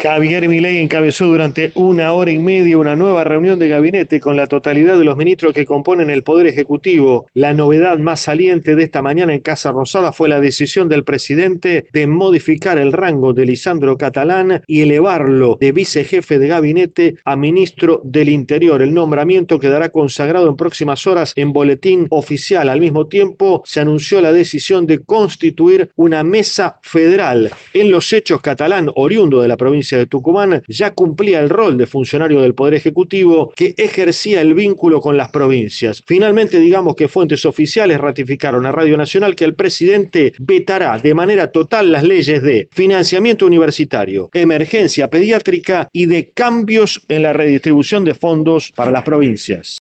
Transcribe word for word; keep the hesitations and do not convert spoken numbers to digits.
Javier Milei encabezó durante una hora y media una nueva reunión de gabinete con la totalidad de los ministros que componen el Poder Ejecutivo. La novedad más saliente de esta mañana en Casa Rosada fue la decisión del presidente de modificar el rango de Lisandro Catalán y elevarlo de vicejefe de gabinete a ministro del Interior. El nombramiento quedará consagrado en próximas horas en boletín oficial. Al mismo tiempo, se anunció la decisión de constituir una mesa federal. En los hechos, Catalán, oriundo de la provincia de Tucumán, ya cumplía el rol de funcionario del Poder Ejecutivo que ejercía el vínculo con las provincias. Finalmente, digamos que fuentes oficiales ratificaron a Radio Nacional que el presidente vetará de manera total las leyes de financiamiento universitario, emergencia pediátrica y de cambios en la redistribución de fondos para las provincias.